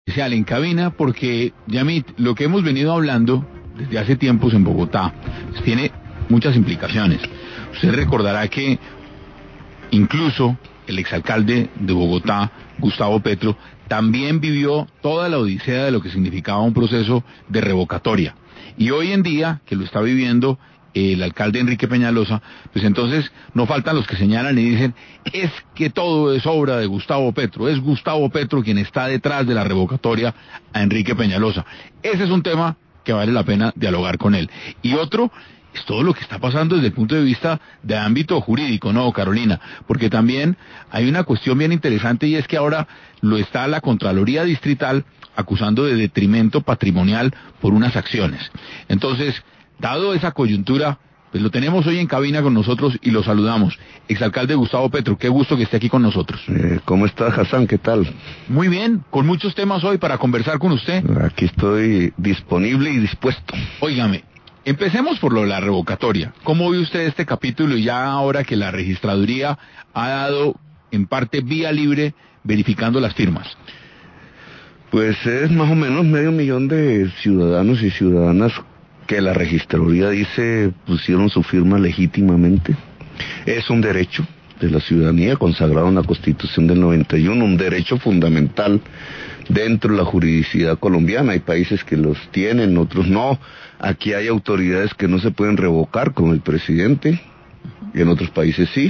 Especial en cabina porque, Yamit, lo que hemos venido hablando desde hace tiempos en Bogotá tiene muchas implicaciones. Usted recordará que incluso el exalcalde de Bogotá, Gustavo Petro, también vivió toda la odisea de lo que significaba un proceso de revocatoria. Y hoy en día, que lo está viviendo el alcalde Enrique Peñalosa, pues entonces no faltan los que señalan y dicen, es que todo es obra de Gustavo Petro, es Gustavo Petro quien está detrás de la revocatoria a Enrique Peñalosa. Ese es un tema que vale la pena dialogar con él. Y otro es todo lo que está pasando desde el punto de vista de ámbito jurídico, ¿no, Carolina? Porque también hay una cuestión bien interesante y es que ahora lo está la Contraloría Distrital acusando de detrimento patrimonial por unas acciones. Entonces, dado esa coyuntura, pues lo tenemos hoy en cabina con nosotros y lo saludamos. Exalcalde Gustavo Petro, qué gusto que esté aquí con nosotros. ¿Cómo estás, Hassan? ¿Qué tal? Muy bien, con muchos temas hoy para conversar con usted. Aquí estoy disponible y dispuesto. Óigame, empecemos por lo de la revocatoria. ¿Cómo ve usted este capítulo ya ahora que la registraduría ha dado en parte vía libre verificando las firmas? Pues es más o menos 500,000 de ciudadanos y ciudadanas que la registraduría dice pusieron su firma legítimamente. Es un derecho de la ciudadanía consagrado en la Constitución del 91, un derecho fundamental dentro de la juridicidad colombiana. Hay países que los tienen, otros no. Aquí hay autoridades que no se pueden revocar, como el presidente, y en otros países sí.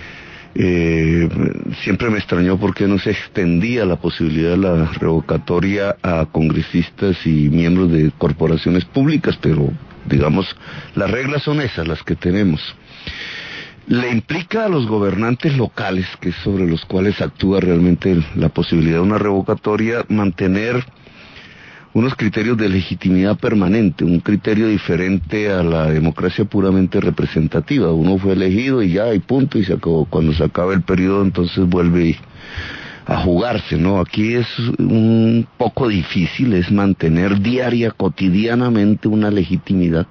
Siempre me extrañó por qué no se extendía la posibilidad de la revocatoria a congresistas y miembros de corporaciones públicas, pero digamos, las reglas son esas, las que tenemos. Le implica a los gobernantes locales, que es sobre los cuales actúa realmente la posibilidad de una revocatoria, mantener unos criterios de legitimidad permanente, un criterio diferente a la democracia puramente representativa. Uno fue elegido y ya, y punto, y se acabó. Cuando se acaba el periodo, entonces vuelve a jugarse, ¿no? Aquí es un poco difícil, es mantener cotidianamente una legitimidad.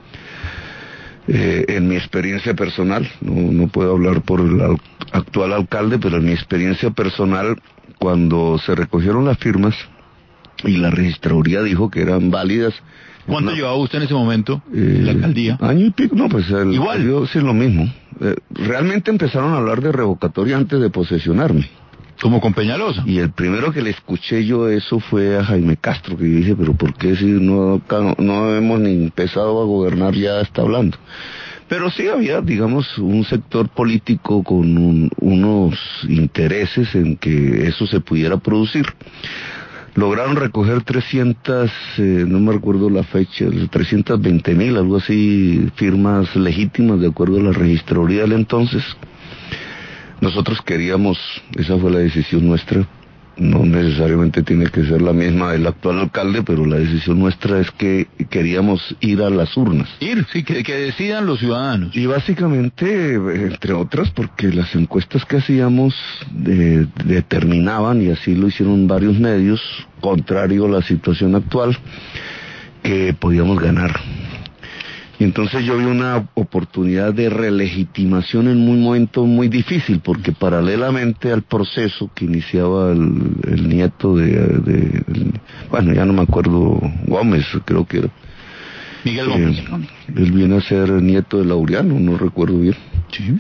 En mi experiencia personal, no puedo hablar por el actual alcalde, pero en mi experiencia personal, cuando se recogieron las firmas, y la registraduría dijo que eran válidas. ¿Cuánto llevaba usted en ese momento en la alcaldía? Año y pico, no, pues igual. Yo sí lo mismo. Realmente empezaron a hablar de revocatoria antes de posesionarme. ¿Como con Peñalosa? Y el primero que le escuché yo eso fue a Jaime Castro, que yo dije, pero ¿por qué si no hemos ni empezado a gobernar ya está hablando? Pero sí había, digamos, un sector político con unos intereses en que eso se pudiera producir. Lograron recoger 300, no me recuerdo la fecha, 320,000, algo así, firmas legítimas de acuerdo a la registraduría del entonces. Nosotros queríamos, esa fue la decisión nuestra, no necesariamente tiene que ser la misma del actual alcalde, pero la decisión nuestra es que queríamos ir a las urnas. Sí, que decidan los ciudadanos. Y básicamente, entre otras, porque las encuestas que hacíamos determinaban, y así lo hicieron varios medios, contrario a la situación actual, que podíamos ganar. Y entonces yo vi una oportunidad de relegitimación en un momento muy difícil, porque paralelamente al proceso que iniciaba el nieto bueno, ya no me acuerdo, Gómez, creo que era. Miguel Gómez. Él viene a ser nieto de Laureano, no recuerdo bien. Sí.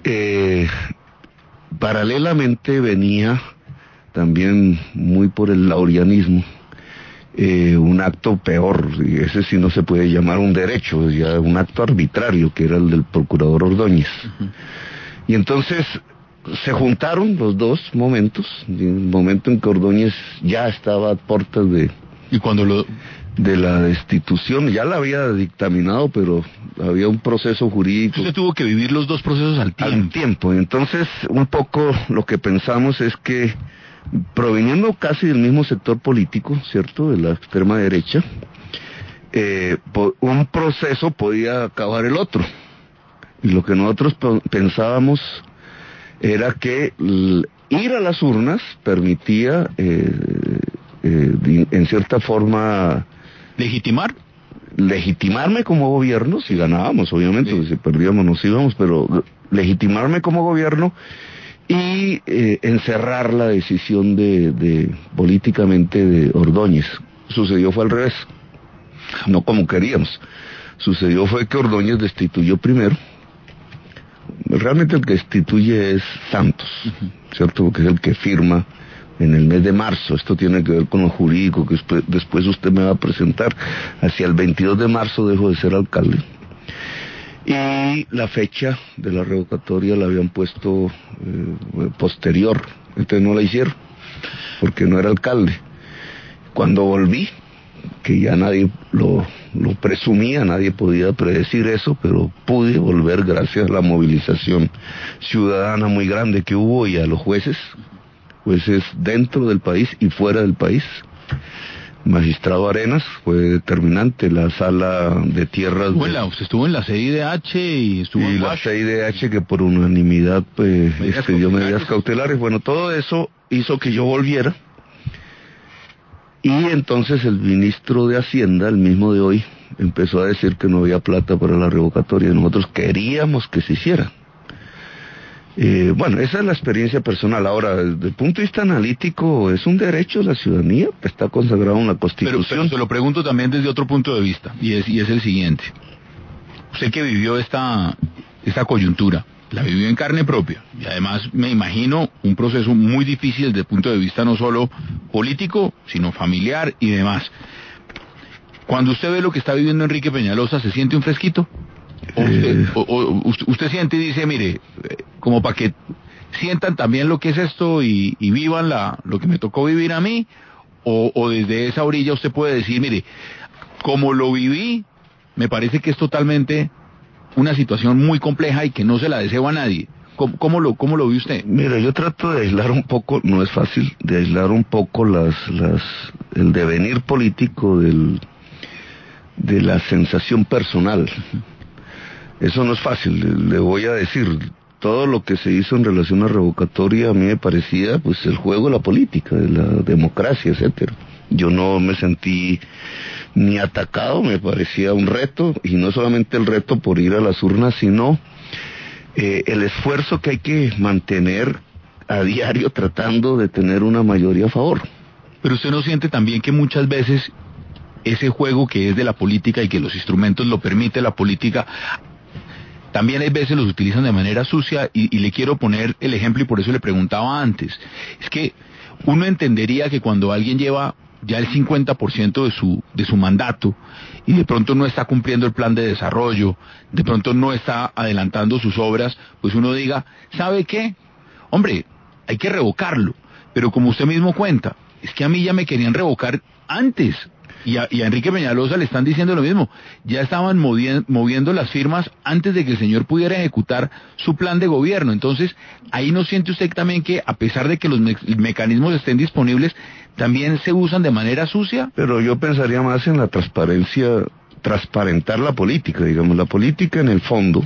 Paralelamente venía también muy por el laureanismo, un acto peor, y ese sí no se puede llamar un derecho, ya un acto arbitrario, que era el del procurador Ordóñez. Uh-huh. Y entonces se juntaron los dos momentos, el momento en que Ordóñez ya estaba a puertas de la destitución, ya la había dictaminado, pero había un proceso jurídico. Usted tuvo que vivir los dos procesos al tiempo. Entonces, un poco lo que pensamos es que, proveniendo casi del mismo sector político, ¿cierto?, de la extrema derecha, un proceso podía acabar el otro. Y lo que nosotros pensábamos era que ir a las urnas permitía, en cierta forma, legitimarme como gobierno, si ganábamos, obviamente, sí. Si perdíamos nos íbamos, pero legitimarme como gobierno y encerrar la decisión políticamente de Ordóñez. Sucedió fue al revés, no como queríamos. Sucedió fue que Ordóñez destituyó primero. Realmente el que destituye es Santos, ¿cierto? Porque es el que firma en el mes de marzo. Esto tiene que ver con lo jurídico que después usted me va a presentar. Hacia el 22 de marzo dejó de ser alcalde. Y la fecha de la revocatoria la habían puesto posterior, entonces no la hicieron, porque no era alcalde. Cuando volví, que ya nadie lo presumía, nadie podía predecir eso, pero pude volver gracias a la movilización ciudadana muy grande que hubo y a los jueces dentro del país y fuera del país. Magistrado Arenas fue determinante, la sala de tierras... Usted estuvo en la CIDH y estuvo en la CIDH que por unanimidad dio medidas cautelares. Bueno, todo eso hizo que yo volviera. Y entonces el ministro de Hacienda, el mismo de hoy, empezó a decir que no había plata para la revocatoria. Nosotros queríamos que se hiciera. Bueno, esa es la experiencia personal. Ahora, desde el punto de vista analítico, es un derecho de la ciudadanía, está consagrado en la Constitución. Pero se lo pregunto también desde otro punto de vista, y es el siguiente. Usted que vivió esta coyuntura, la vivió en carne propia, y además me imagino un proceso muy difícil desde el punto de vista no solo político, sino familiar y demás. Cuando usted ve lo que está viviendo Enrique Peñalosa, ¿se siente un fresquito? Usted siente y dice, mire, como para que sientan también lo que es esto y vivan lo que me tocó vivir a mí, o desde esa orilla usted puede decir, mire, como lo viví, me parece que es totalmente una situación muy compleja y que no se la deseo a nadie. ¿Cómo lo ve usted? Mira, yo trato de aislar un poco, no es fácil, de aislar un poco el devenir político de la sensación personal. Eso no es fácil, le voy a decir, todo lo que se hizo en relación a revocatoria a mí me parecía pues el juego de la política, de la democracia, etcétera. Yo no me sentí ni atacado, me parecía un reto, y no solamente el reto por ir a las urnas, sino el esfuerzo que hay que mantener a diario tratando de tener una mayoría a favor. Pero usted no siente también que muchas veces ese juego que es de la política y que los instrumentos lo permite la política, también hay veces los utilizan de manera sucia, y le quiero poner el ejemplo y por eso le preguntaba antes. Es que uno entendería que cuando alguien lleva ya el 50% de su mandato y de pronto no está cumpliendo el plan de desarrollo, de pronto no está adelantando sus obras, pues uno diga, ¿sabe qué? Hombre, hay que revocarlo. Pero como usted mismo cuenta, es que a mí ya me querían revocar antes. Y a Enrique Peñalosa le están diciendo lo mismo. Ya estaban moviendo las firmas antes de que el señor pudiera ejecutar su plan de gobierno. Entonces, ahí no siente usted también que, a pesar de que los mecanismos estén disponibles, también se usan de manera sucia. Pero yo pensaría más en la transparencia, transparentar la política, digamos. La política en el fondo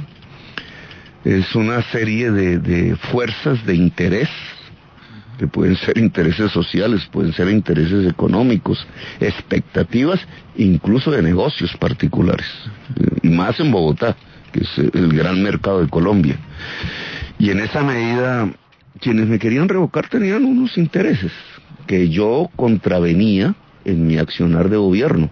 es una serie de fuerzas de interés, que pueden ser intereses sociales, pueden ser intereses económicos, expectativas, incluso de negocios particulares, y más en Bogotá, que es el gran mercado de Colombia. Y en esa medida, quienes me querían revocar tenían unos intereses que yo contravenía en mi accionar de gobierno.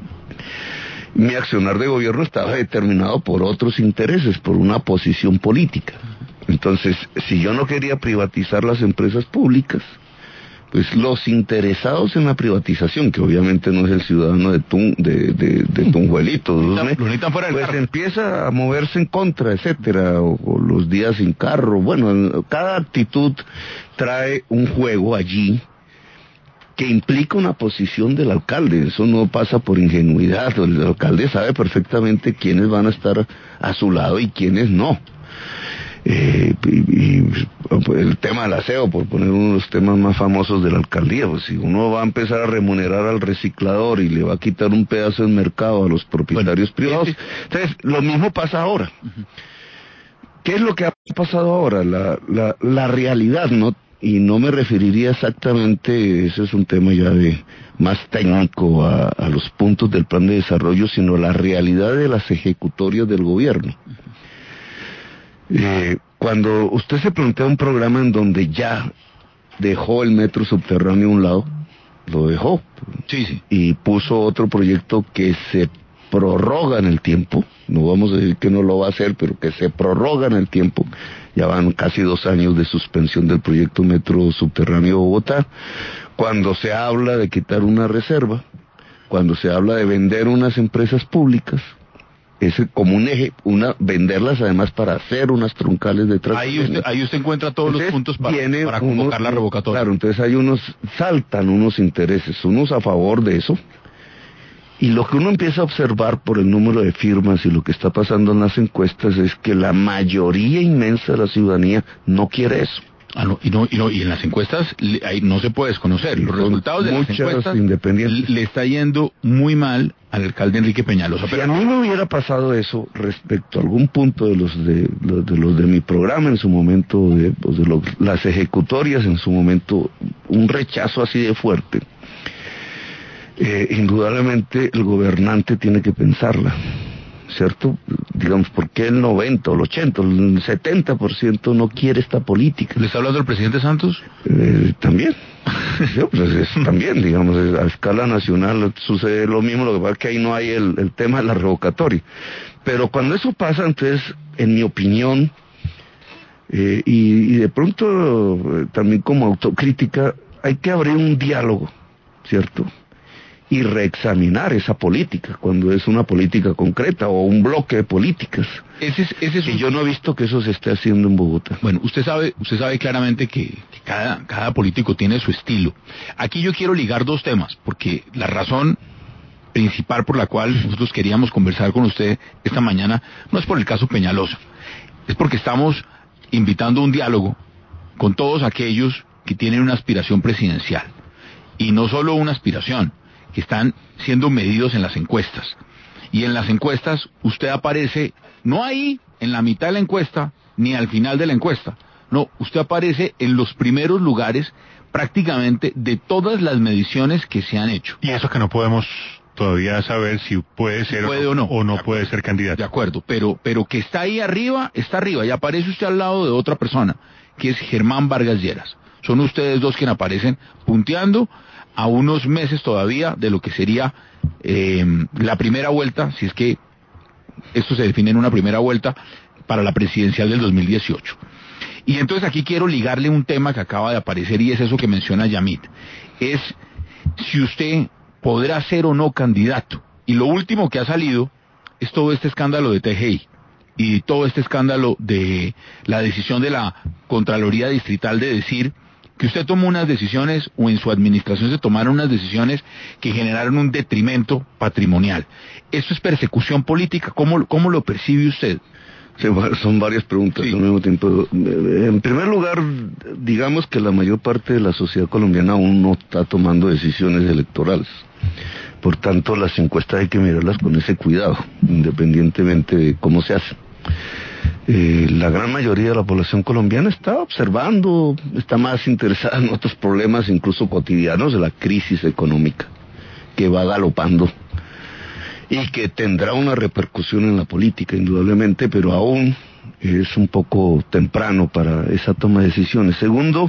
Mi accionar de gobierno estaba determinado por otros intereses, por una posición política. Entonces, si yo no quería privatizar las empresas públicas, pues los interesados en la privatización, que obviamente no es el ciudadano de Tunjuelito, pues empieza a moverse en contra, etcétera, o los días sin carro. Bueno, cada actitud trae un juego allí que implica una posición del alcalde. Eso no pasa por ingenuidad. El alcalde sabe perfectamente quiénes van a estar a su lado y quiénes no. El tema del aseo, por poner uno de los temas más famosos de la alcaldía, pues si uno va a empezar a remunerar al reciclador y le va a quitar un pedazo del mercado a los propietarios privados, entonces lo mismo pasa ahora. ¿Qué es lo que ha pasado ahora? La realidad, ¿no? Y no me referiría exactamente, ese es un tema ya de más técnico a los puntos del plan de desarrollo, sino la realidad de las ejecutorias del gobierno. Cuando usted se plantea un programa en donde ya dejó el metro subterráneo a un lado, lo dejó. Sí. Y puso otro proyecto que se prorroga en el tiempo, no vamos a decir que no lo va a hacer, pero que se prorroga en el tiempo. Ya van casi 2 años de suspensión del proyecto Metro Subterráneo Bogotá. Cuando se habla de quitar una reserva, cuando se habla de vender unas empresas públicas, es como un eje, venderlas además para hacer unas truncales de tratamiento. Ahí usted encuentra todos los puntos para convocar la revocatoria. Claro, entonces saltan unos intereses, unos a favor de eso, y lo que uno empieza a observar por el número de firmas y lo que está pasando en las encuestas es que la mayoría inmensa de la ciudadanía no quiere eso. Y en las encuestas ahí no se puede desconocer. Los resultados de las encuestas le está yendo muy mal al alcalde Enrique Peñalosa. Si a mí me hubiera pasado eso respecto a algún punto de los de mi programa en su momento, las ejecutorias en su momento, un rechazo así de fuerte, indudablemente el gobernante tiene que pensarla, ¿cierto? Digamos, ¿por qué el 90 o el 80, el 70% no quiere esta política? ¿Le está hablando el presidente Santos? También. También, digamos, a escala nacional sucede lo mismo, lo que pasa es que ahí no hay el tema de la revocatoria. Pero cuando eso pasa, entonces, en mi opinión, y de pronto también como autocrítica, hay que abrir un diálogo, ¿cierto? Y reexaminar esa política, cuando es una política concreta o un bloque de políticas. Y yo no he visto que eso se esté haciendo en Bogotá. Bueno, usted sabe claramente que cada político tiene su estilo. Aquí yo quiero ligar 2 temas, porque la razón principal por la cual nosotros queríamos conversar con usted esta mañana no es por el caso Peñalosa, es porque estamos invitando un diálogo con todos aquellos que tienen una aspiración presidencial. Y no solo una aspiración, que están siendo medidos en las encuestas. Y en las encuestas usted aparece, no ahí, en la mitad de la encuesta, ni al final de la encuesta. No, usted aparece en los primeros lugares prácticamente de todas las mediciones que se han hecho. Y eso que no podemos todavía saber si puede ser o no puede ser candidato. De acuerdo, pero que está ahí arriba, está arriba, y aparece usted al lado de otra persona, que es Germán Vargas Lleras. Son ustedes 2 quienes aparecen punteando a unos meses todavía de lo que sería la primera vuelta, si es que esto se define en una primera vuelta, para la presidencial del 2018. Y entonces aquí quiero ligarle un tema que acaba de aparecer, y es eso que menciona Yamit. Es si usted podrá ser o no candidato. Y lo último que ha salido es todo este escándalo de TGI y todo este escándalo de la decisión de la Contraloría Distrital de decir que usted tomó unas decisiones, o en su administración se tomaron unas decisiones que generaron un detrimento patrimonial. ¿Esto es persecución política? ¿Cómo lo percibe usted? Sí, son varias preguntas al mismo tiempo. En primer lugar, digamos que la mayor parte de la sociedad colombiana aún no está tomando decisiones electorales. Por tanto, las encuestas hay que mirarlas con ese cuidado, independientemente de cómo se hace. La gran mayoría de la población colombiana está observando, está más interesada en otros problemas, incluso cotidianos, de la crisis económica que va galopando y que tendrá una repercusión en la política, indudablemente, pero aún es un poco temprano para esa toma de decisiones. Segundo,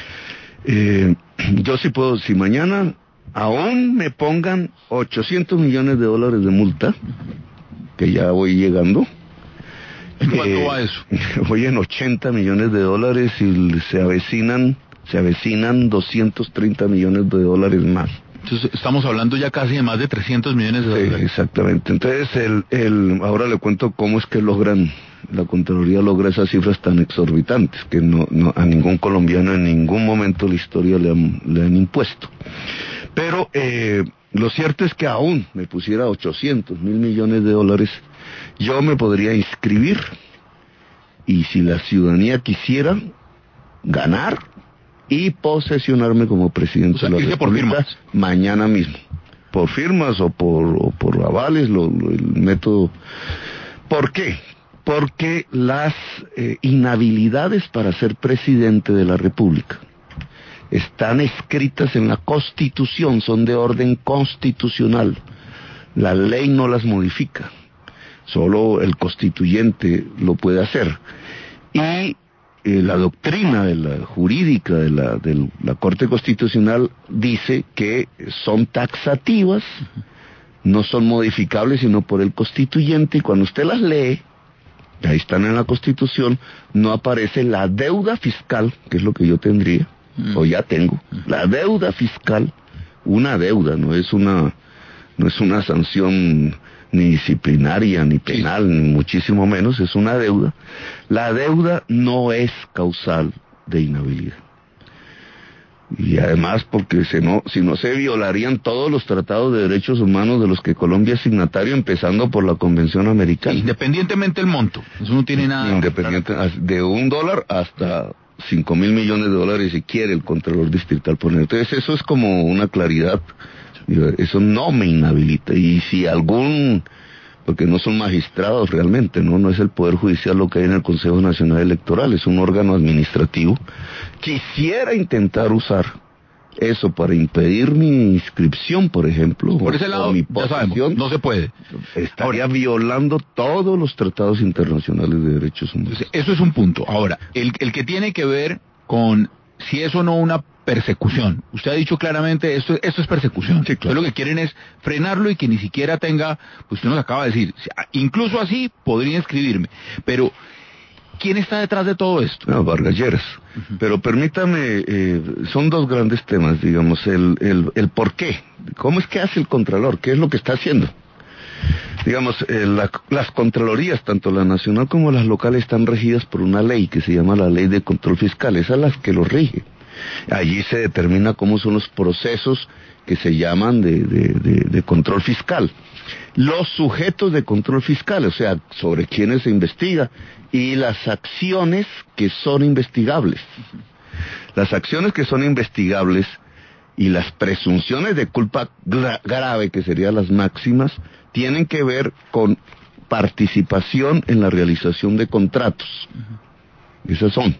yo sí puedo, si mañana aún me pongan $800 millones de multa, que ya voy llegando. ¿En cuánto va eso? Voy en $80 millones y se avecinan 230 millones de dólares más. Entonces estamos hablando ya casi de más de 300 millones de dólares. Sí, exactamente. Entonces ahora le cuento cómo es que la Contraloría logra esas cifras tan exorbitantes que no a ningún colombiano en ningún momento de la historia le han impuesto. Pero lo cierto es que aún me pusiera $800 millones, yo me podría inscribir, y si la ciudadanía quisiera, ganar y posesionarme como presidente de la República por firmas. Mañana mismo. Por firmas o por avales, el método. ¿Por qué? Porque las inhabilidades para ser presidente de la República están escritas en la Constitución, son de orden constitucional. La ley no las modifica, solo el constituyente lo puede hacer. Y la doctrina jurídica de la Corte Constitucional dice que son taxativas, no son modificables sino por el constituyente, y cuando usted las lee, ahí están en la Constitución, no aparece la deuda fiscal, que es lo que yo tendría, o ya tengo, la deuda fiscal, una deuda, no es una sanción ni disciplinaria, ni penal, ni muchísimo menos, es una deuda. La deuda no es causal de inhabilidad. Y además porque si no se violarían todos los tratados de derechos humanos de los que Colombia es signatario, empezando por la Convención Americana. Independientemente del monto, eso no tiene nada... Independiente, de $1 hasta 5.000 millones de dólares si quiere el Contralor Distrital poner. Entonces eso es como una claridad. Eso no me inhabilita, y si porque no son magistrados realmente, no es el Poder Judicial lo que hay en el Consejo Nacional Electoral, es un órgano administrativo, quisiera intentar usar eso para impedir mi inscripción, por ejemplo, por ese lado, mi posesión, ya sabemos, no se puede. Estaría violando todos los tratados internacionales de derechos humanos. Entonces, eso es un punto. Ahora, el que tiene que ver con si es o no una persecución. Usted ha dicho claramente, esto es persecución. Sí, claro. Ustedes lo que quieren es frenarlo y que ni siquiera tenga, pues usted nos acaba de decir, incluso así podría inscribirme. Pero, ¿quién está detrás de todo esto? No, Vargas Lleras. Pero permítame, son dos grandes temas, digamos, el por qué. ¿Cómo es que hace el Contralor? ¿Qué es lo que está haciendo? Digamos, las Contralorías, tanto la nacional como las locales, están regidas por una ley que se llama la Ley de Control Fiscal. Esa es la que los rige. Allí se determina cómo son los procesos que se llaman de control fiscal. Los sujetos de control fiscal, o sea, sobre quienes se investiga, y las acciones que son investigables. Las acciones que son investigables y las presunciones de culpa grave, que serían las máximas, tienen que ver con participación en la realización de contratos. Esas son.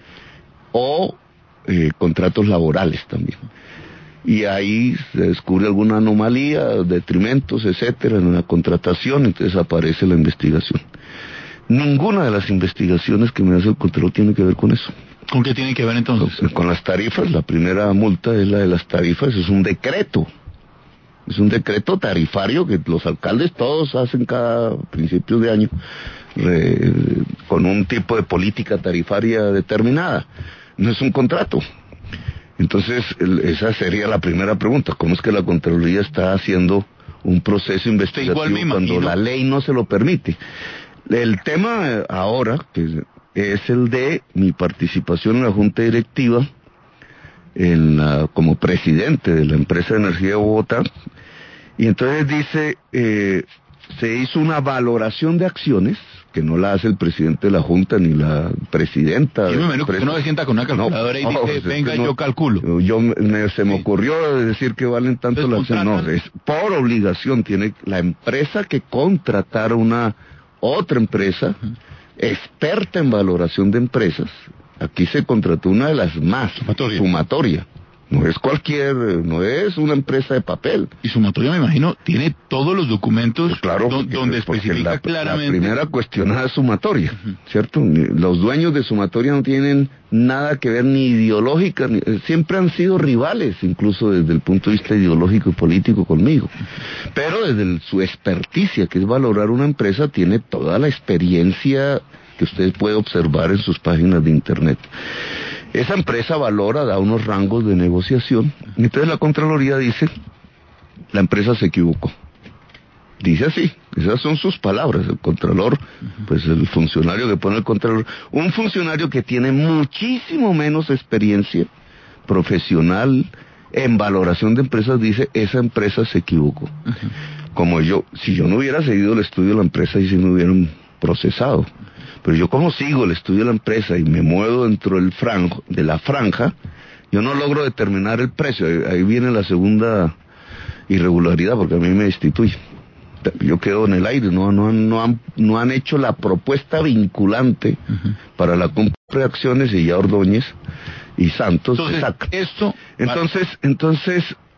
O contratos laborales también. Y ahí se descubre alguna anomalía, detrimentos, etcétera, en la contratación, entonces aparece la investigación. Ninguna de las investigaciones que me hace el Contralor tiene que ver con eso. ¿Con qué tiene que ver entonces? Con las tarifas. La primera multa es la de las tarifas, es un decreto. Es un decreto tarifario que los alcaldes todos hacen cada principios de año, con un tipo de política tarifaria determinada. No es un contrato. Entonces, esa sería la primera pregunta. ¿Cómo es que la Contraloría está haciendo un proceso investigativo cuando la ley no se lo permite? El tema ahora que es el de mi participación en la Junta Directiva como presidente de la empresa de energía de Bogotá. Y entonces dice, se hizo una valoración de acciones, que no la hace el presidente de la Junta ni la presidenta. Yo me imagino que usted no se sienta con una calculadora y dice, venga, yo calculo. Se me ocurrió decir que valen tanto las acciones. No, es por obligación, tiene la empresa que contratar otra empresa, experta en valoración de empresas. Aquí se contrató una de las más, Sumatoria. No es una empresa de papel. Y Sumatoria, me imagino, tiene todos los documentos, pues claro, donde especifica claramente. La primera cuestionada es Sumatoria, ¿cierto? Los dueños de Sumatoria no tienen nada que ver ni ideológica, siempre han sido rivales, incluso desde el punto de vista ideológico y político conmigo. Pero desde su experticia, que es valorar una empresa, tiene toda la experiencia que usted puede observar en sus páginas de internet. Esa empresa valora, da unos rangos de negociación, y entonces la Contraloría dice, la empresa se equivocó. Dice así, esas son sus palabras. El Contralor, pues el funcionario que pone el Contralor, un funcionario que tiene muchísimo menos experiencia profesional en valoración de empresas, dice, esa empresa se equivocó. Como si yo no hubiera seguido el estudio de la empresa y si me hubieran procesado. Pero yo como sigo el estudio de la empresa y me muevo dentro de la franja, yo no logro determinar el precio. Ahí viene la segunda irregularidad, porque a mí me destituye. Yo quedo en el aire, no han hecho la propuesta vinculante para la compra de acciones, y ya Ordóñez y Santos se sacan. Entonces, Entonces,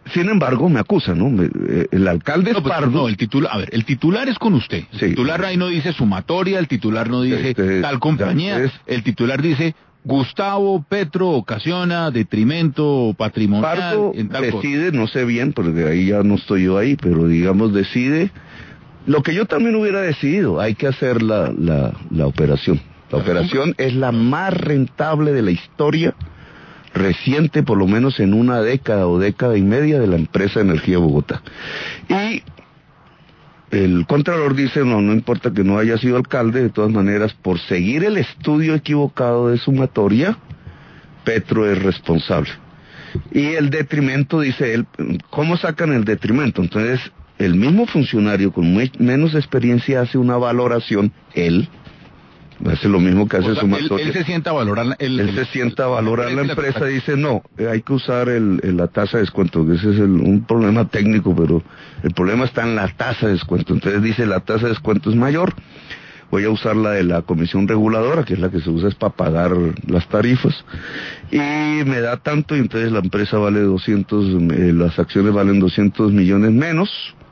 Sin embargo, me acusan, ¿no? El alcalde es Pardo. No, el titular es con usted. El titular ahí no dice sumatoria, el titular no dice tal compañía, el titular dice Gustavo Petro ocasiona detrimento patrimonial Pardo en tal decide, cosa. no sé bien, porque ahí ya no estoy yo ahí, pero digamos decide lo que yo también hubiera decidido, hay que hacer la operación. La operación es la más rentable de la historia reciente, por lo menos en una década o década y media, de la empresa Energía Bogotá. Y el Contralor dice, no importa que no haya sido alcalde, de todas maneras, por seguir el estudio equivocado de sumatoria, Petro es responsable. Y el detrimento, dice él, ¿cómo sacan el detrimento? Entonces, el mismo funcionario con menos experiencia hace una valoración, él hace lo mismo que hace sumatoria. Él se sienta a valorar la empresa y dice, no, hay que usar la tasa de descuento, que ese es un problema técnico, pero el problema está en la tasa de descuento. Entonces dice, la tasa de descuento es mayor, voy a usar la de la comisión reguladora, que es la que se usa es para pagar las tarifas, y me da tanto, y entonces la empresa vale 200, las acciones valen 200 millones menos,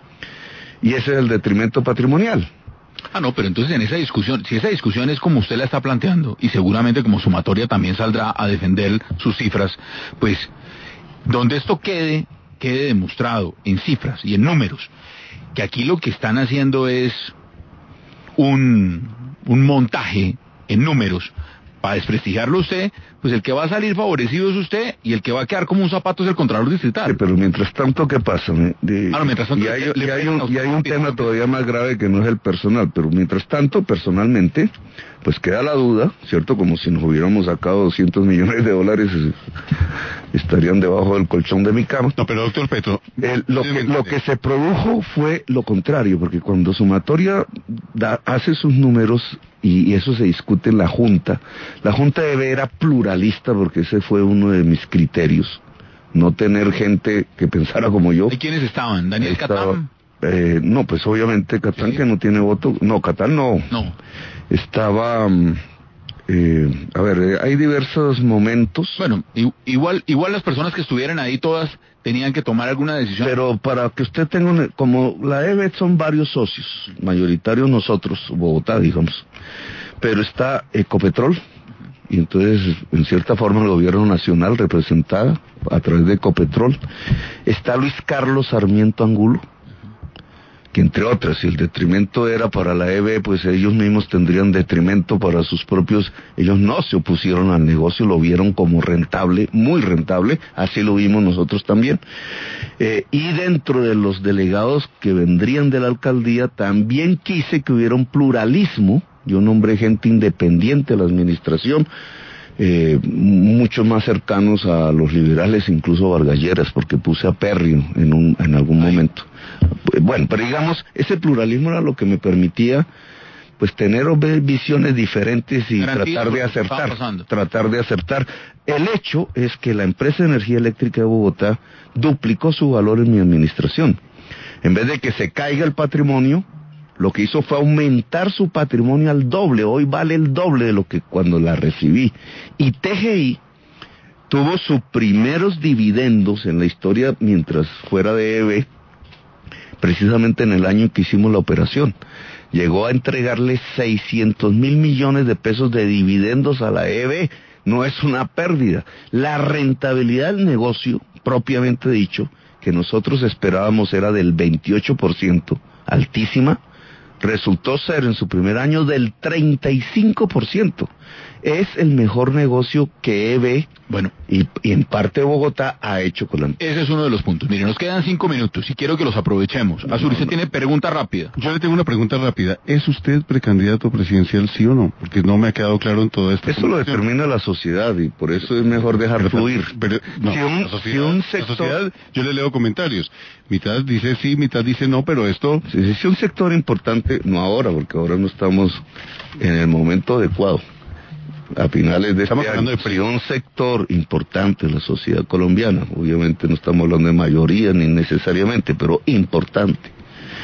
y ese es el detrimento patrimonial. No, pero entonces en esa discusión, si esa discusión es como usted la está planteando, y seguramente como sumatoria también saldrá a defender sus cifras, pues donde esto quede demostrado en cifras y en números, que aquí lo que están haciendo es un montaje en números para desprestigiarlo usted, pues el que va a salir favorecido es usted y el que va a quedar como un zapato es el Contralor Distrital. Sí, pero mientras tanto, ¿qué pasa? Mientras tanto, y hay un tema todavía más grave que no es el personal, pero mientras tanto, personalmente, pues queda la duda, ¿cierto? Como si nos hubiéramos sacado 200 millones de dólares, estarían debajo del colchón de mi cama. No, pero doctor Petro... Lo que se produjo fue lo contrario, porque cuando sumatoria hace sus números, y eso se discute en la Junta era pluralista, porque ese fue uno de mis criterios, no tener gente que pensara como yo. ¿Y quiénes estaban? ¿Daniel Catán? No, pues obviamente Catán, ¿sí? Que no tiene voto. No, Catán no. Estaba... hay diversos momentos. Bueno, igual las personas que estuvieran ahí todas tenían que tomar alguna decisión. Pero para que usted tenga como la EBET son varios socios, mayoritarios nosotros, Bogotá, digamos. Pero está Ecopetrol, y entonces, en cierta forma, el gobierno nacional representada a través de Ecopetrol. Está Luis Carlos Sarmiento Angulo, que entre otras, si el detrimento era para la EBE, pues ellos mismos tendrían detrimento para sus propios, ellos no se opusieron al negocio, lo vieron como rentable, muy rentable, así lo vimos nosotros también. Y dentro de los delegados que vendrían de la alcaldía, también quise que hubiera un pluralismo, yo nombré gente independiente a la administración, mucho más cercanos a los liberales, incluso a Vargas Lleras, porque puse a Perry en algún momento. Bueno, pero digamos, ese pluralismo era lo que me permitía pues tener o ver visiones diferentes y tratar de acertar. El hecho es que la empresa de energía eléctrica de Bogotá duplicó su valor en mi administración. En vez de que se caiga el patrimonio, lo que hizo fue aumentar su patrimonio al doble. Hoy vale el doble de lo que cuando la recibí. Y TGI tuvo sus primeros dividendos en la historia mientras fuera de EBE, precisamente en el año en que hicimos la operación. Llegó a entregarle 600 mil millones de pesos de dividendos a la EBE. No es una pérdida. La rentabilidad del negocio, propiamente dicho, que nosotros esperábamos era del 28%, altísima, resultó ser en su primer año del 35%. Es el mejor negocio que EBE, y en parte Bogotá, ha hecho con la empresa. Ese es uno de los puntos. Mire, nos quedan 5 minutos y quiero que los aprovechemos. Azul, usted tiene pregunta rápida. Yo le tengo una pregunta rápida. ¿Es usted precandidato presidencial, sí o no? Porque no me ha quedado claro en todo esto. Eso lo determina la sociedad y por eso es mejor dejar fluir. La sociedad, yo le leo comentarios. Mitad dice sí, mitad dice no, pero esto... Si un sector importante, no ahora, porque ahora no estamos en el momento adecuado. A finales de este año, si un sector importante de la sociedad colombiana, obviamente no estamos hablando de mayoría ni necesariamente, pero importante,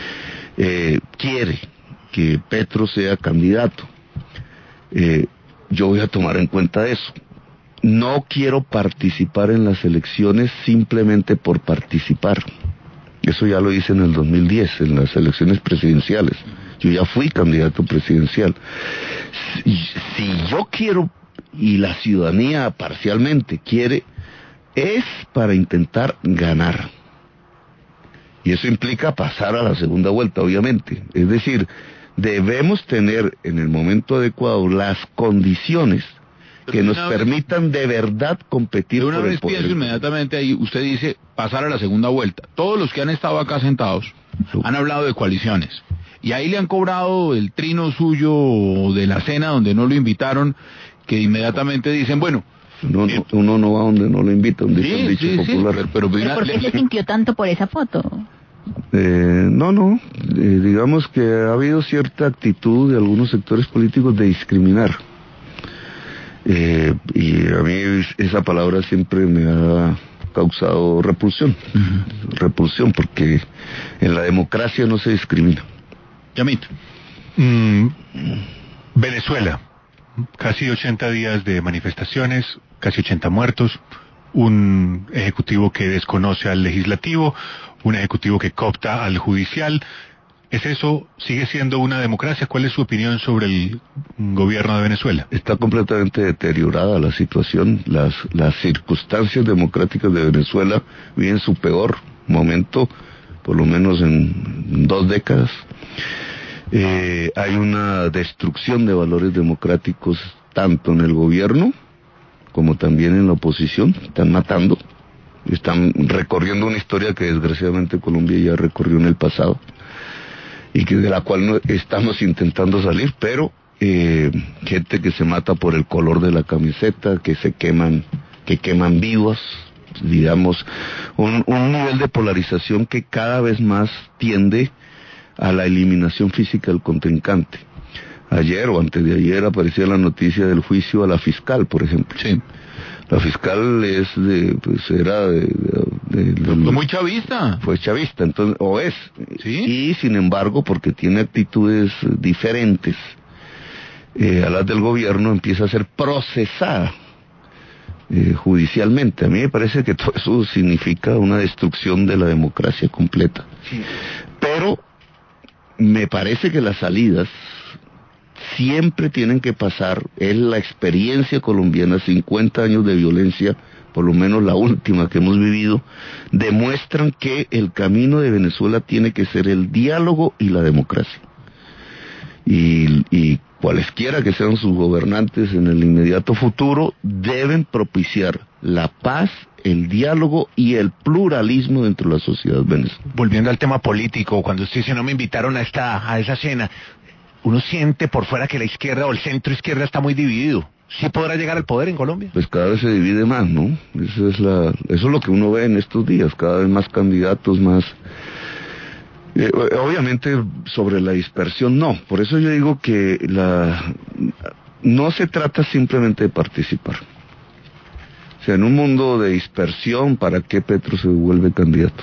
quiere que Petro sea candidato, yo voy a tomar en cuenta eso. no quiero participar en las elecciones simplemente por participar. Eso ya lo hice en el 2010, en las elecciones presidenciales. Yo ya fui candidato presidencial. Si yo quiero, y la ciudadanía parcialmente quiere, es para intentar ganar. Y eso implica pasar a la segunda vuelta, obviamente. Es decir, debemos tener en el momento adecuado las condiciones que nos permitan de verdad competir por el poder. Una vez pienso inmediatamente ahí, usted dice pasar a la segunda vuelta. Todos los que han estado acá sentados han hablado de coaliciones. Y ahí le han cobrado el trino suyo de la cena donde no lo invitaron, que inmediatamente dicen, bueno... Uno no va donde no lo invitan, dice el dicho popular. ¿Pero por qué se sintió tanto por esa foto? Digamos que ha habido cierta actitud de algunos sectores políticos de discriminar. Y a mí esa palabra siempre me ha causado repulsión. Repulsión, porque en la democracia no se discrimina. Yamit. Venezuela, casi 80 días de manifestaciones, casi 80 muertos, un ejecutivo que desconoce al legislativo, un ejecutivo que coopta al judicial. ¿Es eso? ¿Sigue siendo una democracia? ¿Cuál es su opinión sobre el gobierno de Venezuela? Está completamente deteriorada la situación. Las circunstancias democráticas de Venezuela viven su peor momento, por lo menos en 2 décadas. Hay una destrucción de valores democráticos tanto en el gobierno como también en la oposición. Están matando, están recorriendo una historia que desgraciadamente Colombia ya recorrió en el pasado y que de la cual no estamos intentando salir, pero gente que se mata por el color de la camiseta, que queman vivos, digamos, un nivel de polarización que cada vez más tiende a la eliminación física del contrincante. Ayer o antes de ayer aparecía la noticia del juicio a la fiscal, por ejemplo. Sí. La fiscal fue muy chavista. Fue chavista, entonces, o es. ¿Sí? Y sin embargo, porque tiene actitudes diferentes a las del gobierno, empieza a ser procesada judicialmente. A mí me parece que todo eso significa una destrucción de la democracia completa. Sí. Pero me parece que las salidas siempre tienen que pasar, es la experiencia colombiana, 50 años de violencia, por lo menos la última que hemos vivido, demuestran que el camino de Venezuela tiene que ser el diálogo y la democracia. Y cualesquiera que sean sus gobernantes en el inmediato futuro, deben propiciar la paz, el diálogo y el pluralismo dentro de la sociedad venezolana. Volviendo al tema político, cuando usted dice no me invitaron a esa cena, uno siente por fuera que la izquierda o el centro izquierda está muy dividido. ¿Sí podrá llegar al poder en Colombia? Pues cada vez se divide más, ¿no? Eso es lo que uno ve en estos días, cada vez más candidatos, más... obviamente sobre la dispersión no, por eso yo digo que no se trata simplemente de participar. O sea, en un mundo de dispersión, ¿para qué Petro se vuelve candidato?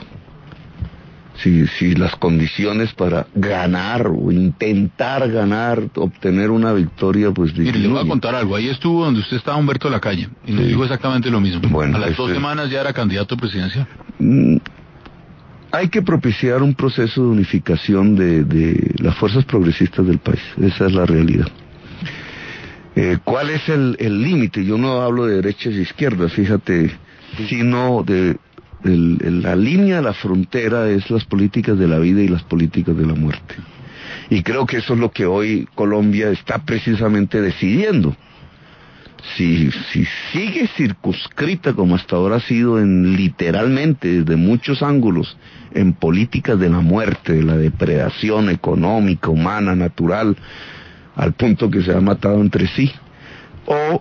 Si las condiciones para ganar o intentar ganar, obtener una victoria, pues... Mire, le voy a contar algo. Ahí estuvo donde usted estaba, Humberto Lacalle, y nos dijo exactamente lo mismo. Bueno, a las 2 semanas ya era candidato presidencial. Hay que propiciar un proceso de unificación de las fuerzas progresistas del país. Esa es la realidad. ¿Cuál es el límite? Yo no hablo de derechas y izquierdas, fíjate, sino de... la línea de la frontera es las políticas de la vida y las políticas de la muerte. Y creo que eso es lo que hoy Colombia está precisamente decidiendo. Si sigue circunscrita como hasta ahora ha sido literalmente desde muchos ángulos en políticas de la muerte, de la depredación económica, humana, natural, al punto que se ha matado entre sí, o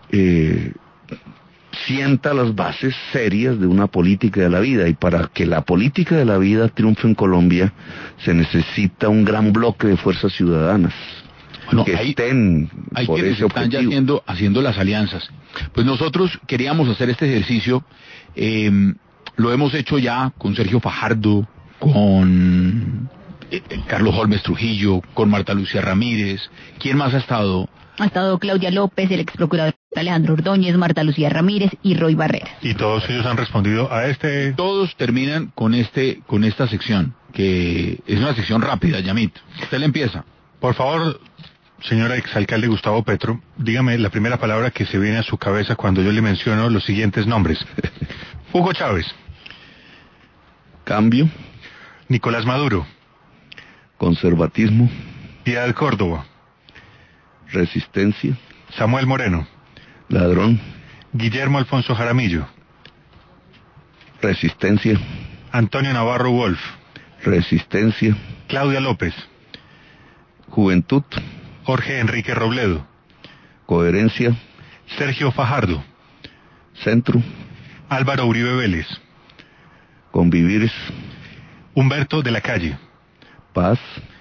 sienta las bases serias de una política de la vida, y para que la política de la vida triunfe en Colombia se necesita un gran bloque de fuerzas ciudadanas. Bueno, que estén por ese objetivo. Están ya haciendo las alianzas. Pues nosotros queríamos hacer este ejercicio, lo hemos hecho ya con Sergio Fajardo, con Carlos Holmes Trujillo, con Marta Lucía Ramírez. ¿Quién más ha estado? Ha estado Claudia López, el ex procurador Alejandro Ordóñez, Marta Lucía Ramírez y Roy Barreras. Y todos ellos han respondido a este... Todos terminan con esta sección, que es una sección rápida, Yamit. Usted le empieza. Por favor, señora exalcalde Gustavo Petro, dígame la primera palabra que se viene a su cabeza cuando yo le menciono los siguientes nombres. Hugo Chávez. Cambio. Nicolás Maduro. Conservatismo. Piedad Córdoba. Resistencia. Samuel Moreno. Ladrón. Guillermo Alfonso Jaramillo. Resistencia. Antonio Navarro Wolf. Resistencia. Claudia López. Juventud. Jorge Enrique Robledo. Coherencia. Sergio Fajardo. Centro. Álvaro Uribe Vélez. Convivires. Humberto de la Calle. Paz.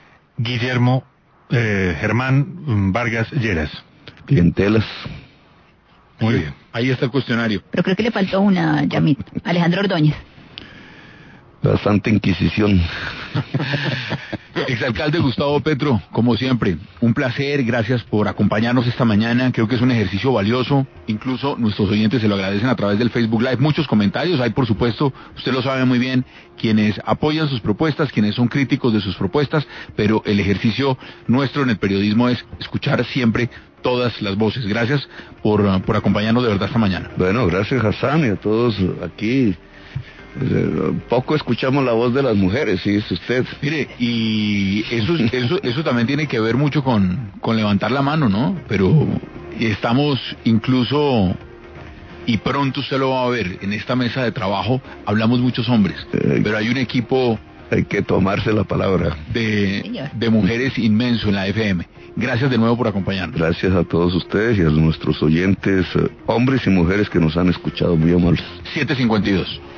Germán Vargas Lleras. Clientelas. Muy bien. Ahí está el cuestionario. Pero creo que le faltó una, Yamit. Alejandro Ordóñez. La Santa Inquisición. Exalcalde Gustavo Petro, como siempre, un placer, gracias por acompañarnos esta mañana, creo que es un ejercicio valioso, incluso nuestros oyentes se lo agradecen a través del Facebook Live, muchos comentarios, hay por supuesto, usted lo sabe muy bien, quienes apoyan sus propuestas, quienes son críticos de sus propuestas, pero el ejercicio nuestro en el periodismo es escuchar siempre todas las voces. Gracias por acompañarnos de verdad esta mañana. Bueno, gracias Hassan y a todos aquí. Poco escuchamos la voz de las mujeres, sí, es usted. Mire, y eso también tiene que ver mucho con levantar la mano, ¿no? Pero estamos incluso, y pronto usted lo va a ver, en esta mesa de trabajo hablamos muchos hombres, pero hay un equipo... Hay que tomarse la palabra. De mujeres inmenso en la FM. Gracias de nuevo por acompañarnos. Gracias a todos ustedes y a nuestros oyentes, hombres y mujeres que nos han escuchado, muy amables. 7:52.